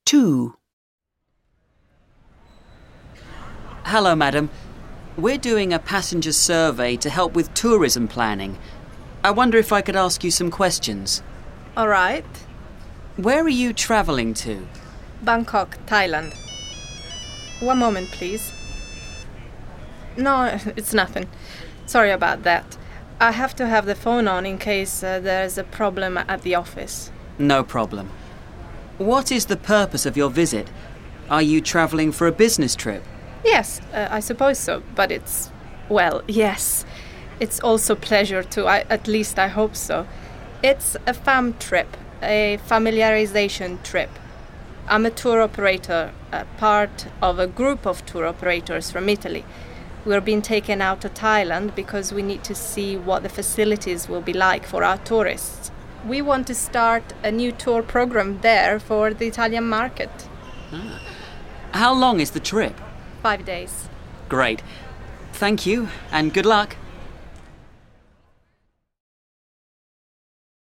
2. Hello, madam. We're doing a passenger survey to help with tourism planning. I wonder if I could ask you some questions. All right. Where are you travelling to? Bangkok, Thailand. One moment, please. No, it's nothing. Sorry about that. I have to have the phone on in case there's a problem at the office. No problem. What is the purpose of your visit? Are you travelling for a business trip? Yes, I suppose so, but yes. It's also pleasure too, at least I hope so. It's a fam trip, a familiarization trip. I'm a tour operator, part of a group of tour operators from Italy. We're being taken out to Thailand because we need to see what the facilities will be like for our tourists. We want to start a new tour program there for the Italian market. How long is the trip? 5 days. Great. Thank you, and good luck.